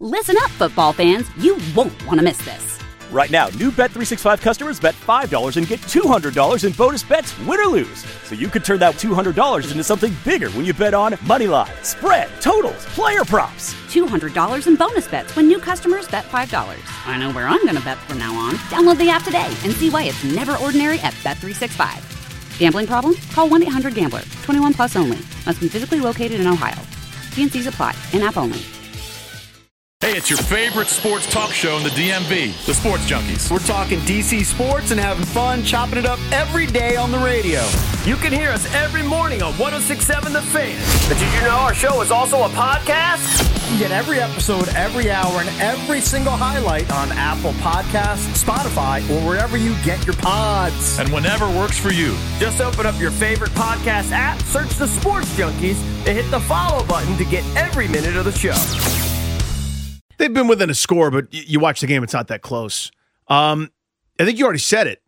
Listen up, football fans. You won't want to miss this. Right now, new Bet365 customers bet $5 and get $200 in bonus bets, win or lose. So you could turn that $200 into something bigger when you bet on money line, spread, totals, player props. $200 in bonus bets when new customers bet $5. I know where I'm going to bet from now on. Download the app today and see why it's never ordinary at Bet365. Gambling problem? Call 1-800-GAMBLER. 21 plus only. Must be physically located in Ohio. T&Cs apply. In-app only. Hey, it's your favorite sports talk show in the DMV, the Sports Junkies. We're talking DC sports and having fun, chopping it up every day on the radio. You can hear us every morning on 106.7 The Fan. But did you know our show is also a podcast? You get every episode, every hour, and every single highlight on Apple Podcasts, Spotify, or wherever you get your pods. And whenever works for you. Just open up your favorite podcast app, search the Sports Junkies, and hit the follow button to get every minute of the show. They've been within a score, but you watch the game, it's not that close. I think you already said it.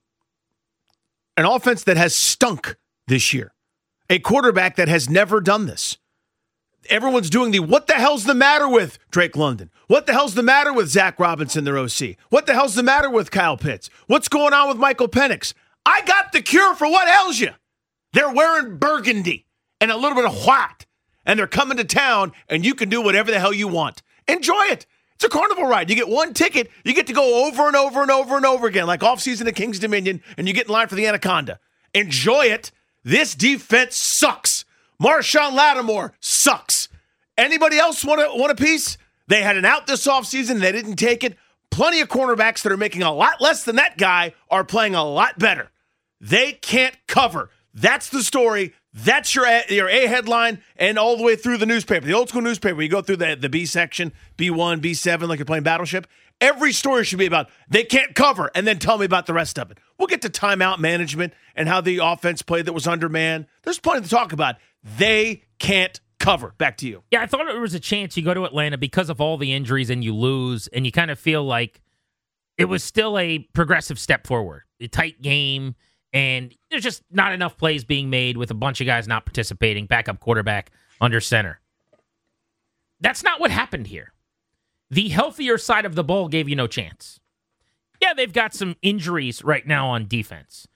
An offense that has stunk this year. A quarterback that has never done this. Everyone's doing what the hell's the matter with Drake London? What the hell's the matter with Zach Robinson, their OC? What the hell's the matter with Kyle Pitts? What's going on with Michael Penix? I got the cure for what ails you. They're wearing burgundy and a little bit of white, and they're coming to town, and you can do whatever the hell you want. Enjoy it. It's a carnival ride. You get one ticket, you get to go over and over and over and over again, like off-season at King's Dominion, and you get in line for the Anaconda. Enjoy it. This defense sucks. Marshawn Lattimore sucks. Anybody else want a piece? They had an out this offseason. They didn't take it. Plenty of cornerbacks that are making a lot less than that guy are playing a lot better. They can't cover. That's the story. That's your A headline and all the way through the newspaper, the old school newspaper. You go through the B section, B1, B7, like you're playing Battleship. Every story should be about they can't cover, and then tell me about the rest of it. We'll get to timeout management and how the offense played that was undermanned. There's plenty to talk about. They can't cover. Back to you. Yeah, I thought there was a chance you go to Atlanta because of all the injuries and you lose, and you kind of feel like it was still a progressive step forward. A tight game. And there's just not enough plays being made with a bunch of guys not participating, backup quarterback under center. That's not what happened here. The healthier side of the ball gave you no chance. Yeah, they've got some injuries right now on defense.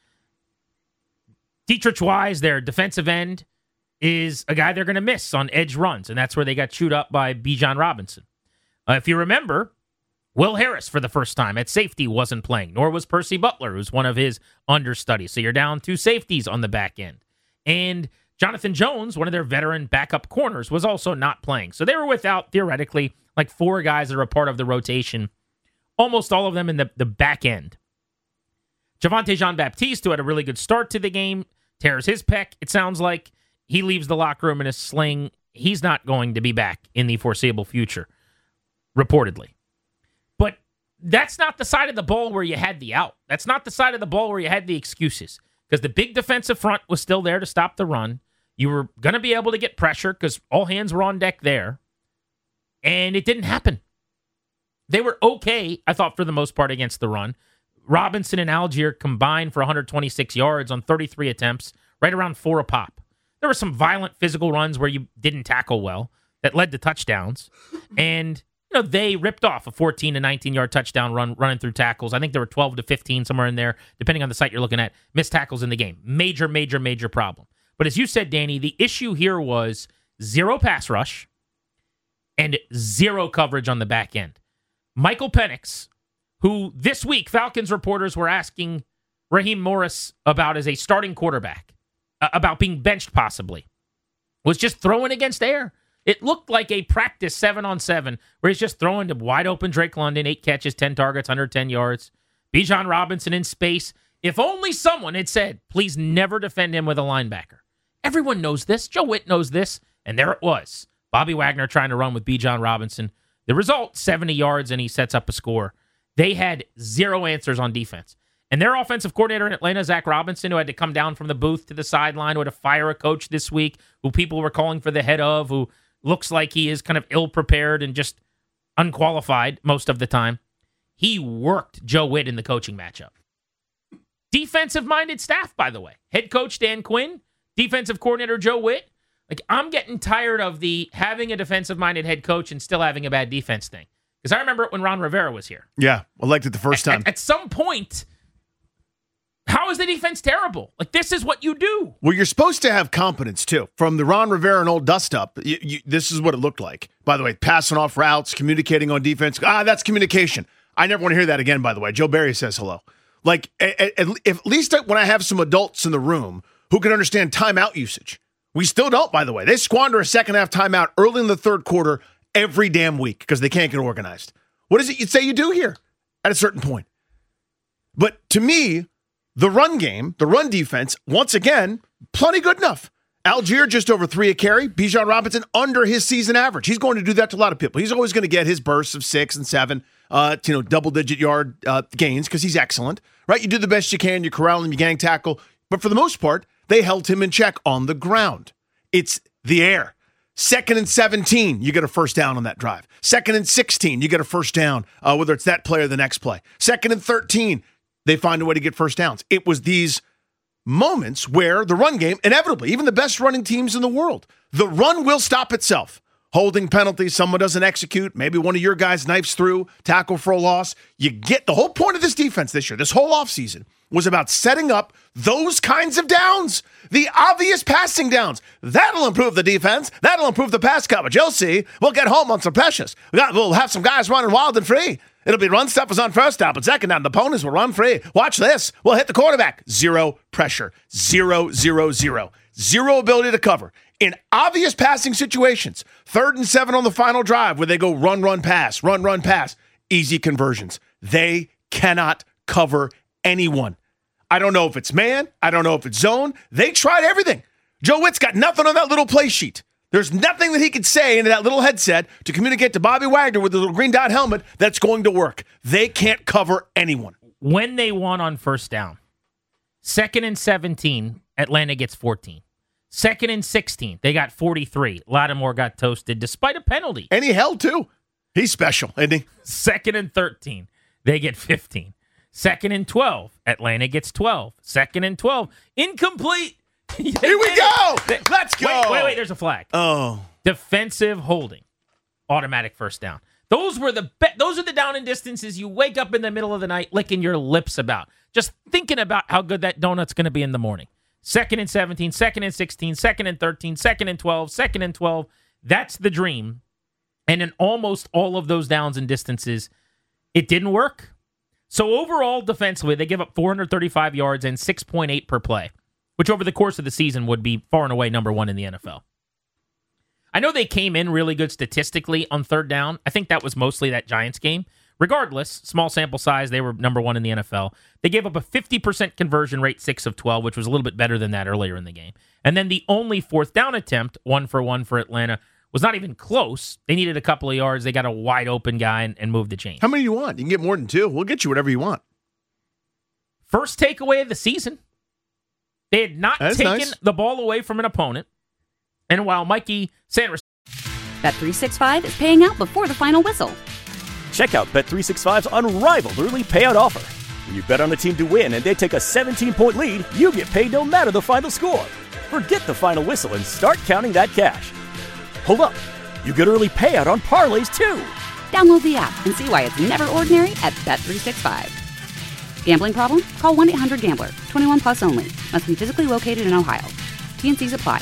Dietrich Wise, their defensive end, is a guy they're going to miss on edge runs, and that's where they got chewed up by Bijan Robinson. If you remember, Will Harris, for the first time at safety, wasn't playing, nor was Percy Butler, who's one of his understudies. So you're down two safeties on the back end. And Jonathan Jones, one of their veteran backup corners, was also not playing. So they were without, theoretically, like four guys that are a part of the rotation, almost all of them in the back end. Javonte Jean-Baptiste, who had a really good start to the game, tears his pec. It sounds like he leaves the locker room in a sling. He's not going to be back in the foreseeable future, reportedly. That's not the side of the ball where you had the out. That's not the side of the ball where you had the excuses. Because the big defensive front was still there to stop the run. You were going to be able to get pressure because all hands were on deck there. And it didn't happen. They were okay, I thought, for the most part against the run. Robinson and Algier combined for 126 yards on 33 attempts, right around 4 a pop. There were some violent physical runs where you didn't tackle well that led to touchdowns. And they ripped off a 14 to 19-yard touchdown run running through tackles. I think there were 12 to 15 somewhere in there, depending on the site you're looking at. Missed tackles in the game. Major, major, major problem. But as you said, Danny, the issue here was 0 pass rush and 0 coverage on the back end. Michael Penix, who this week Falcons reporters were asking Raheem Morris about as a starting quarterback, about being benched possibly, was just throwing against air. It looked like a practice 7-on-7 where he's just throwing to wide open Drake London, 8 catches, 10 targets, 110 yards. Bijan Robinson in space. If only someone had said, please never defend him with a linebacker. Everyone knows this. Joe Witt knows this. And there it was. Bobby Wagner trying to run with Bijan Robinson. The result, 70 yards, and he sets up a score. They had 0 answers on defense. And their offensive coordinator in Atlanta, Zach Robinson, who had to come down from the booth to the sideline, who had to fire a coach this week, who people were calling for the head of, who looks like he is kind of ill-prepared and just unqualified most of the time. He worked Joe Witt in the coaching matchup. Defensive-minded staff, by the way. Head coach Dan Quinn, defensive coordinator Joe Witt. Like, I'm getting tired of the having a defensive-minded head coach and still having a bad defense thing. Because I remember it when Ron Rivera was here. Yeah, I liked it the first time. At some point, how is the defense terrible? Like, this is what you do. Well, you're supposed to have competence, too. From the Ron Rivera and old dust-up, this is what it looked like. By the way, passing off routes, communicating on defense. That's communication. I never want to hear that again, by the way. Joe Barry says hello. Like, at least when I have some adults in the room who can understand timeout usage. We still don't, by the way. They squander a second-half timeout early in the third quarter every damn week because they can't get organized. What is it you'd say you do here at a certain point? But to me, the run game, the run defense, once again, plenty good enough. Algier just over 3 a carry. Bijan Robinson under his season average. He's going to do that to a lot of people. He's always going to get his bursts of 6 and 7, double-digit yard gains because he's excellent, right? You do the best you can. You corral him, you gang tackle. But for the most part, they held him in check on the ground. It's the air. 2nd and 17, you get a first down on that drive. 2nd and 16, you get a first down, whether it's that play or the next play. 2nd and 13, they find a way to get first downs. It was these moments where the run game, inevitably, even the best running teams in the world, the run will stop itself. Holding penalties, someone doesn't execute, maybe one of your guys knifes through, tackle for a loss. You get the whole point of this defense this year, this whole offseason, was about setting up those kinds of downs, the obvious passing downs. That'll improve the defense. That'll improve the pass coverage. You'll see. We'll get home on some precious. We'll have some guys running wild and free. It'll be run stuffers on first down, but second down, the opponents will run free. Watch this. We'll hit the quarterback. Zero pressure. 0, 0, 0. Zero ability to cover. In obvious passing situations, 3rd and 7 on the final drive where they go run, run, pass, run, run, pass. Easy conversions. They cannot cover anyone. I don't know if it's man. I don't know if it's zone. They tried everything. Joe Witt's got nothing on that little play sheet. There's nothing that he could say into that little headset to communicate to Bobby Wagner with the little green dot helmet that's going to work. They can't cover anyone. When they won on first down, 2nd and 17, Atlanta gets 14. 2nd and 16, they got 43. Lattimore got toasted despite a penalty. And he held, too. He's special, isn't he? 2nd and 13, they get 15. 2nd and 12, Atlanta gets 12. 2nd and 12, incomplete. Here we go. Let's go. Wait, there's a flag. Oh. Defensive holding. Automatic first down. Those are the down and distances you wake up in the middle of the night licking your lips about. Just thinking about how good that donut's going to be in the morning. 2nd and 17, 2nd and 16, 2nd and 13, 2nd and 12, 2nd and 12. That's the dream. And in almost all of those downs and distances, it didn't work. So overall, defensively, they give up 435 yards and 6.8 per play, which over the course of the season would be far and away number 1 in the NFL. I know they came in really good statistically on third down. I think that was mostly that Giants game. Regardless, small sample size, they were number 1 in the NFL. They gave up a 50% conversion rate, 6 of 12, which was a little bit better than that earlier in the game. And then the only fourth down attempt, 1 for 1 for Atlanta, was not even close. They needed a couple of yards. They got a wide open guy and moved the chains. How many do you want? You can get more than 2. We'll get you whatever you want. First takeaway of the season. They had not taken the ball away from an opponent. And while Mikey Sanders... Bet365 is paying out before the final whistle. Check out Bet365's unrivaled early payout offer. When you bet on a team to win and they take a 17-point lead, you get paid no matter the final score. Forget the final whistle and start counting that cash. Hold up. You get early payout on parlays, too. Download the app and see why it's never ordinary at Bet365. Gambling problem? Call 1-800-GAMBLER. 21 plus only. Must be physically located in Ohio. T&Cs apply.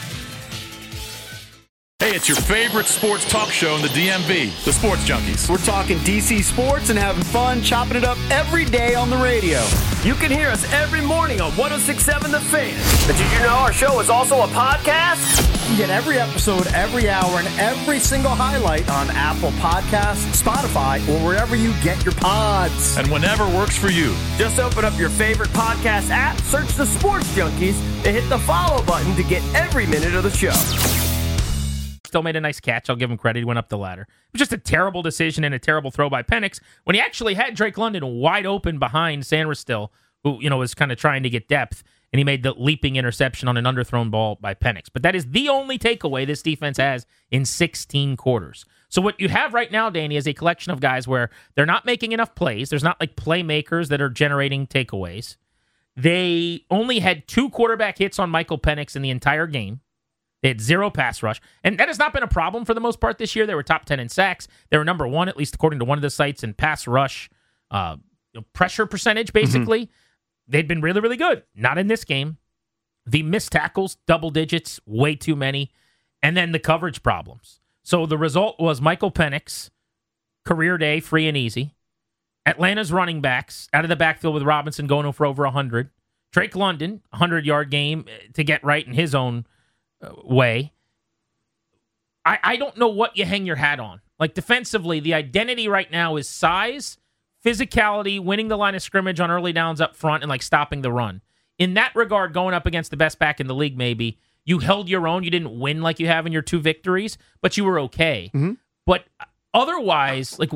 Hey, it's your favorite sports talk show in the DMV, the Sports Junkies. We're talking DC sports and having fun, chopping it up every day on the radio. You can hear us every morning on 106.7 The Fan. But did you know our show is also a podcast? You get every episode, every hour, and every single highlight on Apple Podcasts, Spotify, or wherever you get your pods. And whenever works for you. Just open up your favorite podcast app, search the Sports Junkies, and hit the follow button to get every minute of the show. Still made a nice catch. I'll give him credit. He went up the ladder. It was just a terrible decision and a terrible throw by Penix when he actually had Drake London wide open behind Sanders still, who was kind of trying to get depth, and he made the leaping interception on an underthrown ball by Penix. But that is the only takeaway this defense has in 16 quarters. So what you have right now, Danny, is a collection of guys where they're not making enough plays. There's not like playmakers that are generating takeaways. They only had 2 quarterback hits on Michael Penix in the entire game. They had 0 pass rush. And that has not been a problem for the most part this year. They were top 10 in sacks. They were number 1, at least according to one of the sites, in pass rush pressure percentage, basically. They'd been really, really good. Not in this game. The missed tackles, double digits, way too many. And then the coverage problems. So the result was Michael Penix, career day, free and easy. Atlanta's running backs out of the backfield with Robinson going for over 100. Drake London, 100-yard game to get right in his own way. I don't know what you hang your hat on. Like, defensively, the identity right now is size, physicality, winning the line of scrimmage on early downs up front, and, like, stopping the run. In that regard, going up against the best back in the league, maybe, you held your own. You didn't win like you have in your 2 victories, but you were okay. But otherwise, like,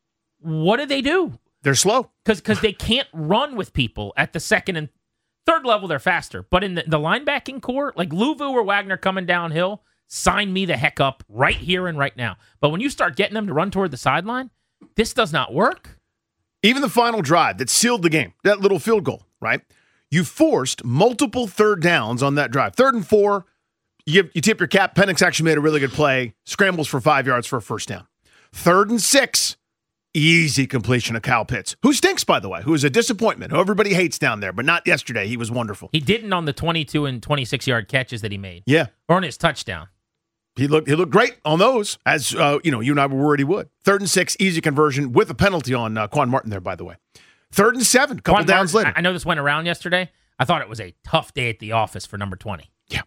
what do they do? They're slow. Because they can't run with people at the second and third level. They're faster. But in the linebacking core, like Luvu or Wagner coming downhill, sign me the heck up right here and right now. But when you start getting them to run toward the sideline, this does not work. Even the final drive that sealed the game, that little field goal, right? You forced multiple third downs on that drive. 3rd and 4, you tip your cap. Penix actually made a really good play, scrambles for 5 yards for a first down. 3rd and 6, easy completion of Kyle Pitts, who stinks, by the way, who is a disappointment, who everybody hates down there, but not yesterday. He was wonderful. He didn't on the 22 and 26-yard catches that he made. Yeah. Or on his touchdown. He looked great on those, as you and I were worried he would. 3rd and 6, easy conversion with a penalty on Quan Martin there, by the way. 3rd and 7, couple Quan downs Martin, later. I know this went around yesterday. I thought it was a tough day at the office for number 20. Yeah.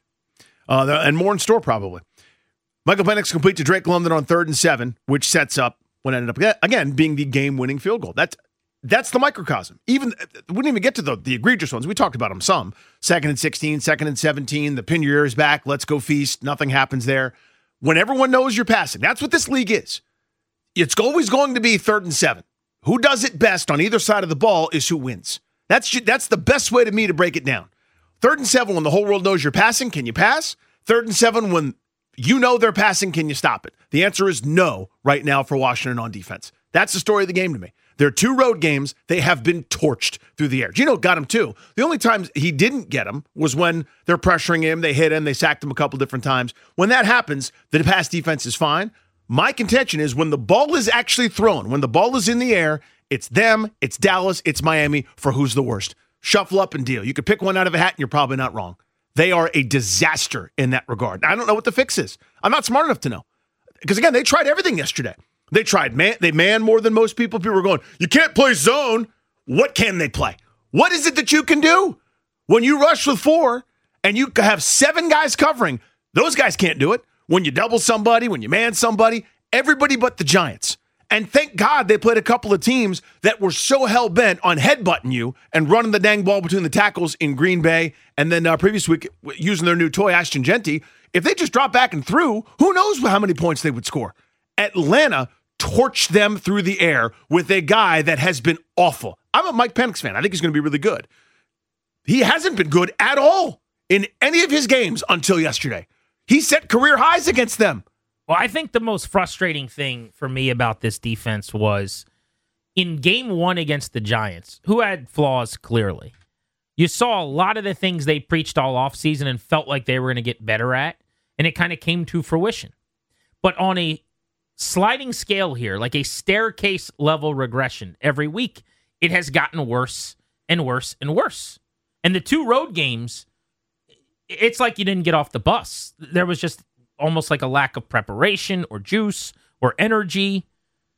And more in store, probably. Michael Penix complete to Drake London on 3rd and 7, which sets up what ended up, again, being the game-winning field goal. That's the microcosm. We didn't even get to the egregious ones. We talked about them some. 2nd and 16, 2nd and 17, the pin your ears back, let's go feast, nothing happens there. When everyone knows you're passing, that's what this league is. It's always going to be 3rd and 7. Who does it best on either side of the ball is who wins. That's the best way to me to break it down. 3rd and 7, when the whole world knows you're passing, can you pass? 3rd and 7, when you know they're passing, can you stop it? The answer is no right now for Washington on defense. That's the story of the game to me. There are 2 road games. They have been torched through the air. Gino got him too. The only times he didn't get him was when they're pressuring him, they hit him, they sacked him a couple different times. When that happens, the pass defense is fine. My contention is when the ball is actually thrown, when the ball is in the air, it's them, it's Dallas, it's Miami for who's the worst. Shuffle up and deal. You could pick one out of a hat and you're probably not wrong. They are a disaster in that regard. I don't know what the fix is. I'm not smart enough to know. Because, again, they tried everything yesterday. They tried they man more than most people. People were going, you can't play zone. What can they play? What is it that you can do? When you rush with 4 and you have 7 guys covering, those guys can't do it. When you double somebody, when you man somebody, everybody but the Giants. And thank God they played a couple of teams that were so hell-bent on headbutting you and running the dang ball between the tackles in Green Bay, and then previous week using their new toy, Ashton Genty. If they just dropped back and threw, who knows how many points they would score. Atlanta torched them through the air with a guy that has been awful. I'm a Mike Penix fan. I think he's going to be really good. He hasn't been good at all in any of his games until yesterday. He set career highs against them. Well, I think the most frustrating thing for me about this defense was in game 1 against the Giants, who had flaws clearly. You saw a lot of the things they preached all offseason and felt like they were going to get better at, and it kind of came to fruition. But on a sliding scale here, like a staircase level regression, every week it has gotten worse and worse and worse. And the 2 road games, it's like you didn't get off the bus. There was just almost like a lack of preparation or juice or energy.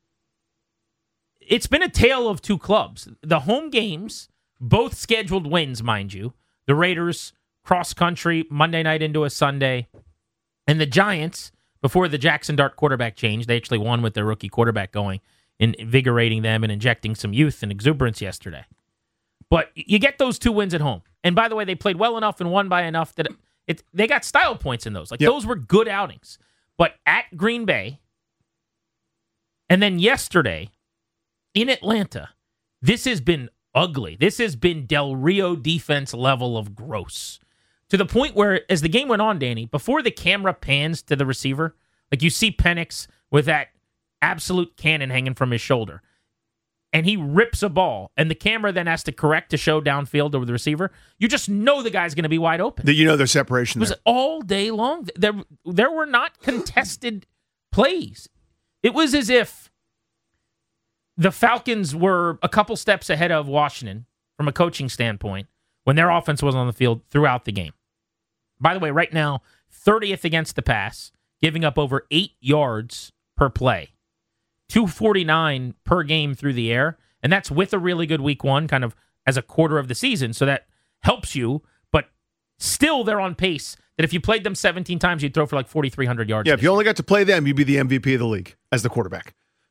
It's been a tale of 2 clubs. The home games, both scheduled wins, mind you. The Raiders, cross-country, Monday night into a Sunday. And the Giants, before the Jackson Dart quarterback change, they actually won with their rookie quarterback going, invigorating them and injecting some youth and exuberance yesterday. But you get those 2 wins at home. And by the way, they played well enough and won by enough that they got style points in those. Those were good outings. But at Green Bay, and then yesterday in Atlanta, this has been ugly. This has been Del Rio defense level of gross. To the point where, as the game went on, Danny, before the camera pans to the receiver, like you see Penix with that absolute cannon hanging from his shoulder. and he rips a ball, and the camera then has to correct to show downfield over the receiver, you just know the guy's going to be wide open. There's separation there. It was all day long. There were not contested plays. It was as if the Falcons were a couple steps ahead of Washington from a coaching standpoint when their offense was on the field throughout the game. By the way, right now, 30th against the pass, giving up over 8 yards per play. 249 per game through the air, and that's with a really good week one, kind of as a quarter of the season, so that helps you, but still they're on pace that if you played them 17 times, you'd throw for like 4,300 yards. Yeah, if you only got to play them, you'd be the MVP of the league as the quarterback.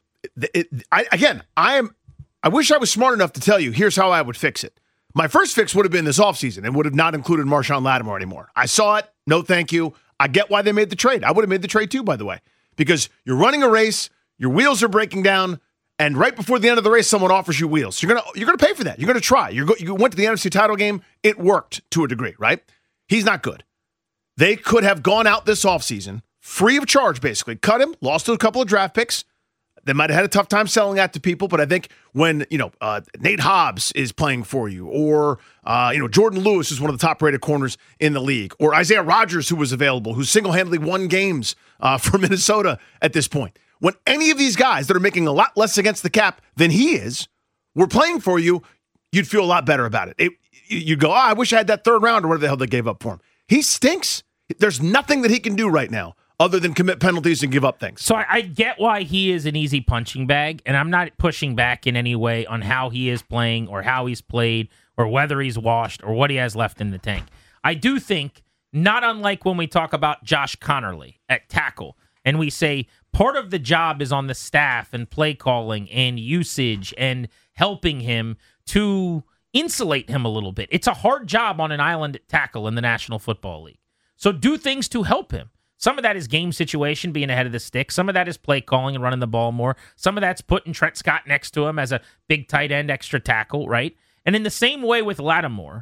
I wish I was smart enough to tell you, here's how I would fix it. My first fix would have been this offseason and would have not included Marshawn Lattimore anymore. I saw it. No, thank you. I get why they made the trade. I would have made the trade too, by the way, because you're running a race, your wheels are breaking down, and right before the end of the race, someone offers you wheels. You're gonna pay for that. You're gonna try. You went to the NFC title game. It worked to a degree, right? He's not good. They could have gone out this offseason free of charge, basically. Cut him, lost to a couple of draft picks. They might have had a tough time selling that to people, but I think when, Nate Hobbs is playing for you, or, Jordan Lewis is one of the top-rated corners in the league, or Isaiah Rodgers, who was available, who single-handedly won games for Minnesota at this point. When any of these guys that are making a lot less against the cap than he is were playing for you, you'd feel a lot better about it. You'd go, I wish I had that third round or whatever the hell they gave up for him. He stinks. There's nothing that he can do right now other than commit penalties and give up things. So I get why he is an easy punching bag, and I'm not pushing back in any way on how he is playing or how he's played or whether he's washed or what he has left in the tank. I do think, not unlike when we talk about Josh Connerly at tackle, and we say part of the job is on the staff and play calling and usage and helping him to insulate him a little bit. It's a hard job on an island at tackle in the National Football League. So do things to help him. Some of that is game situation, being ahead of the stick. Some of that is play calling and running the ball more. Some of that's putting Trent Scott next to him as a big tight end, extra tackle, right? And in the same way with Lattimore,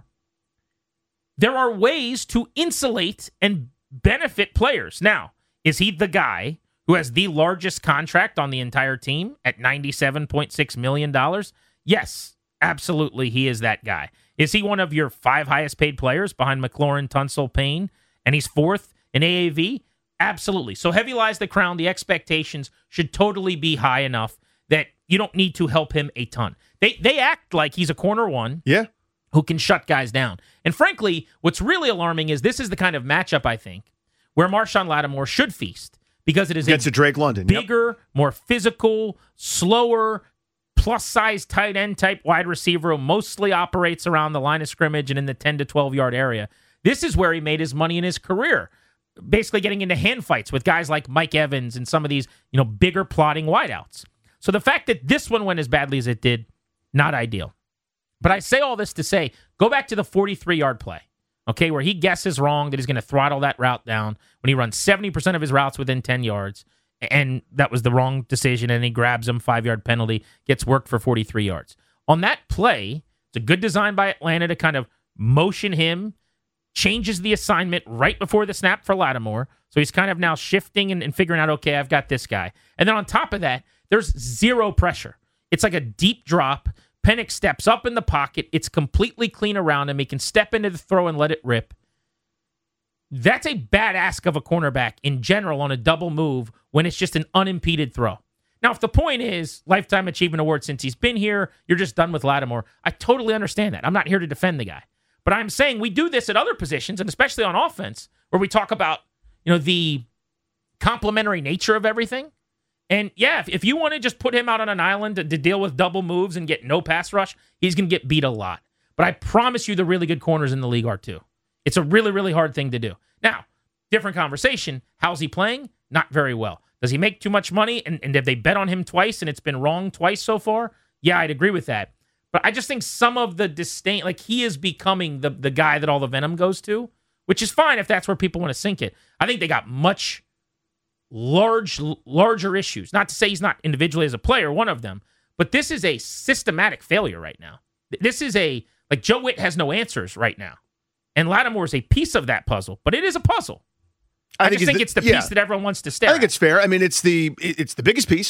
there are ways to insulate and benefit players. Now, is he the guy who has the largest contract on the entire team at $97.6 million? Yes, absolutely, he is that guy. Is he one of your 5 highest paid players behind McLaurin, Tunsil, Payne, and he's 4th in AAV? Absolutely. So heavy lies the crown. The expectations should totally be high enough that you don't need to help him a ton. They act like he's a corner one who can shut guys down. And frankly, what's really alarming is this is the kind of matchup, I think, where Marshawn Lattimore should feast, because it is against a Drake London, bigger, more physical, slower, plus-size tight end type wide receiver who mostly operates around the line of scrimmage and in the 10 to 12-yard area. This is where he made his money in his career, basically getting into hand fights with guys like Mike Evans and some of these, bigger plotting wideouts. So the fact that this one went as badly as it did, not ideal. But I say all this to say, go back to the 43-yard play, okay, where he guesses wrong that he's going to throttle that route down when he runs 70% of his routes within 10 yards, and that was the wrong decision, and he grabs him, 5-yard penalty, gets worked for 43 yards. On that play, it's a good design by Atlanta to kind of motion him, changes the assignment right before the snap for Lattimore, so he's kind of now shifting and figuring out, okay, I've got this guy. And then on top of that, there's zero pressure. It's like a deep drop. Penix steps up in the pocket. It's completely clean around him. He can step into the throw and let it rip. That's a bad ask of a cornerback in general on a double move when it's just an unimpeded throw. Now, if the point is Lifetime Achievement Award since he's been here, you're just done with Lattimore, I totally understand that. I'm not here to defend the guy. But I'm saying we do this at other positions, and especially on offense, where we talk about, the complementary nature of everything. And yeah, if you want to just put him out on an island to deal with double moves and get no pass rush, he's going to get beat a lot. But I promise you the really good corners in the league are too. It's a really, really hard thing to do. Now, different conversation. How's he playing? Not very well. Does he make too much money? And have they bet on him twice and it's been wrong twice so far? Yeah, I'd agree with that. But I just think some of the disdain, like he is becoming the guy that all the venom goes to, which is fine if that's where people want to sink it. I think they got much larger issues. Not to say he's not individually as a player, one of them, but this is a systematic failure right now. This is like Joe Witt has no answers right now. And Lattimore is a piece of that puzzle, but it is a puzzle. I just think it's the piece that everyone wants to stare at. I think it's fair. I mean, it's the biggest piece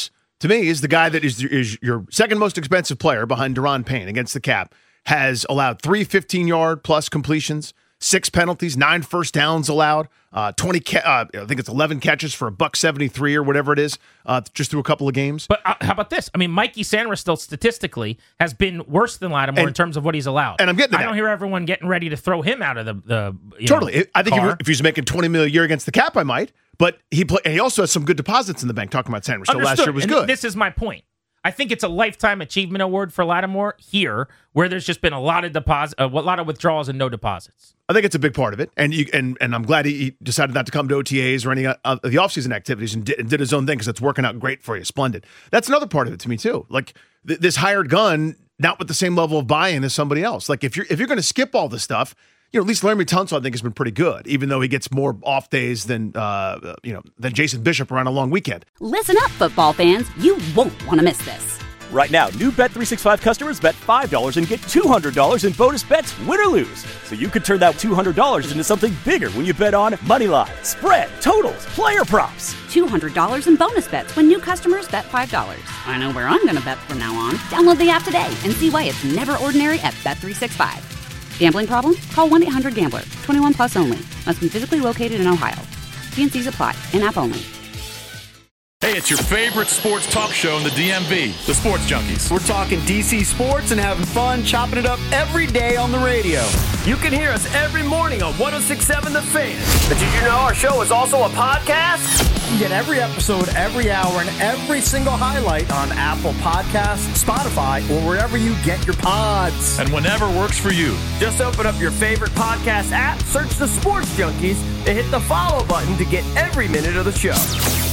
to me, is the guy that is your second most expensive player behind Deron Payne against the cap, has allowed 3 15-yard plus completions, 6 penalties, 9 first downs allowed, I think it's 11 catches for $173 or whatever it is, just through a couple of games. But how about this? I mean, Mikey Sanderstill statistically has been worse than Lattimore in terms of what he's allowed. And I'm getting to that. I don't hear everyone getting ready to throw him out of the totally. I think car. if he's making $20 million a year against the cap, I might. But he also has some good deposits in the bank. Talking about Sanderstill last year was good. This is my point. I think it's a lifetime achievement award for Lattimore here, where there's just been a lot of withdrawals and no deposits. I think it's a big part of it, and I'm glad he decided not to come to OTAs or any of the offseason activities and did his own thing because it's working out great for you. Splendid. That's another part of it to me too. Like this hired gun, not with the same level of buy-in as somebody else. Like if you're going to skip all this stuff, at least Laremy Tunsil I think has been pretty good, even though he gets more off days than Jason Bishop around a long weekend. Listen up, football fans. You won't want to miss this. Right now, new Bet365 customers bet $5 and get $200 in bonus bets, win or lose. So you could turn that $200 into something bigger when you bet on moneyline, spread, totals, player props. $200 in bonus bets when new customers bet $5. I know where I'm going to bet from now on. Download the app today and see why it's never ordinary at Bet365. Gambling problem? Call 1-800-GAMBLER. 21 plus only. Must be physically located in Ohio. T&Cs apply. In-app only. Hey, it's your favorite sports talk show in the DMV, the Sports Junkies. We're talking DC sports and having fun, chopping it up every day on the radio. You can hear us every morning on 106.7 The Fan. But did you know our show is also a podcast? You get every episode, every hour, and every single highlight on Apple Podcasts, Spotify, or wherever you get your pods. And whenever works for you. Just open up your favorite podcast app, search The Sports Junkies, and hit the follow button to get every minute of the show.